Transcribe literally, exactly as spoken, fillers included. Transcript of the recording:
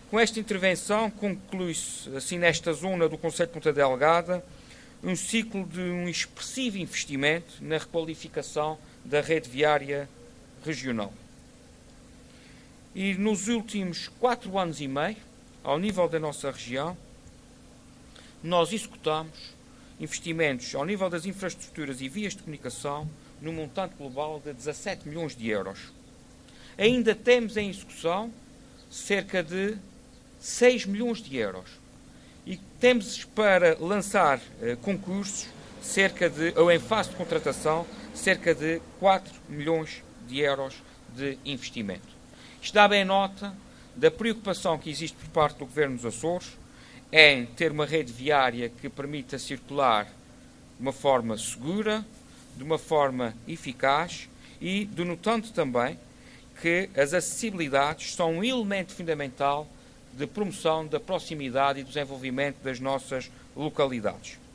Com esta intervenção, conclui-se, assim, nesta zona do concelho de Ponta Delgada, um ciclo de um expressivo investimento na requalificação da rede viária regional. E nos últimos quatro anos e meio, ao nível da nossa região, nós executamos investimentos ao nível das infraestruturas e vias de comunicação num montante global de dezassete milhões de euros. Ainda temos em execução cerca de seis milhões de euros. E temos para lançar eh, concursos, cerca de, ou em fase de contratação, cerca de quatro milhões de euros de investimento. Isto dá bem nota da preocupação que existe por parte do Governo dos Açores em ter uma rede viária que permita circular de uma forma segura, de uma forma eficaz e denotando também que as acessibilidades são um elemento fundamental de promoção da proximidade e do desenvolvimento das nossas localidades.